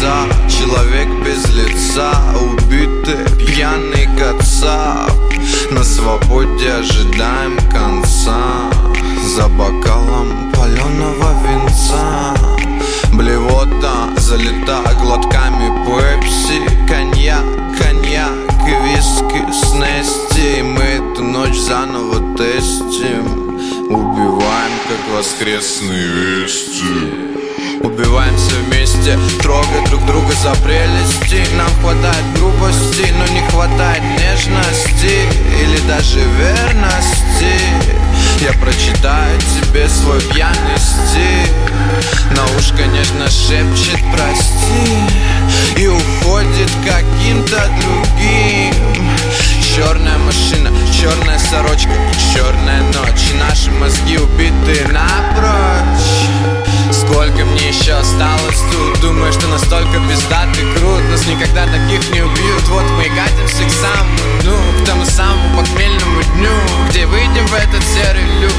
лица, человек без лица, убитый пьяный кацап. На свободе ожидаем конца, за бокалом паленого винца. Блевота залита глотками пепси, коньяк, коньяк и виски с Нести. И мы эту ночь заново тестим, убиваем, как воскресные вести. Убиваемся вместе, трогая друг друга за прелести. Нам хватает грубости, но не хватает нежности или даже верности. Я прочитаю тебе свой пьяный стих, на ушко нежно шепчет прости и уходит каким-то другим. Черная машина, черная сорочка, черная ночь, и наши мозги убиты напрочь. Сколько мне еще осталось тут? Думаю, что настолько пиздатый крут. Нас никогда таких не убьют. Вот мы и катимся к самому дну, к тому самому похмельному дню, где выйдем в этот серый люд.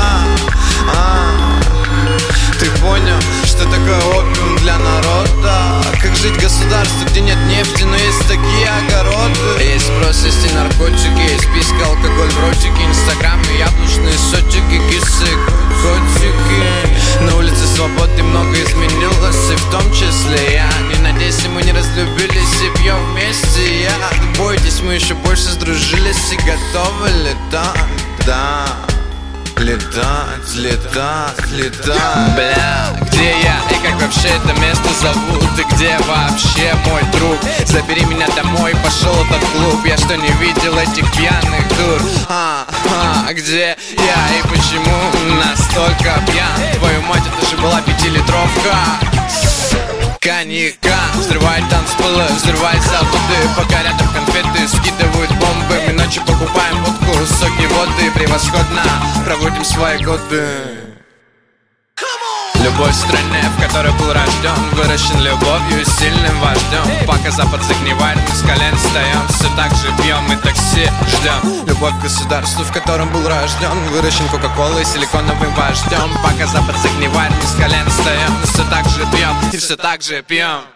Ты понял, что такое опиум для народа? Как жить в государстве, где нет нефти, но есть такие огороды? Есть спрос, есть и наркотики, есть писка, алкоголь в ротике, инстаграм и яблочные сотики, кисы, котики. На улице свободы много изменилось, и в том числе я. Не надейся, мы не разлюбились и пьем вместе. Не бойтесь, мы еще больше сдружились и готовы летать, да. Летать, летать, летать. Бля, где я и как вообще это место зовут? И где вообще мой друг? Забери меня домой, пошел этот клуб. Я что, не видел этих пьяных дур? Где я и почему настолько пьян? Твою мать, это же была 5-литровка коньяка. Взрывает танцполы, взрывает заводы, пока рядом конфеты скидывают бомбы. Мы ночью покупаем водку, соки воды, превосходно проводим свои годы. Любовь в стране, в которой был рожден, выращен любовью и сильным вождем. Пока Запад загнивает, мы с колен встаем, все так же пьем и такси ждем. Любовь к государству, в котором был рожден, выращен кока-колой и силиконовым вождем. Пока Запад загнивает, мы с колен встаем, все так же пьем и все так же пьем.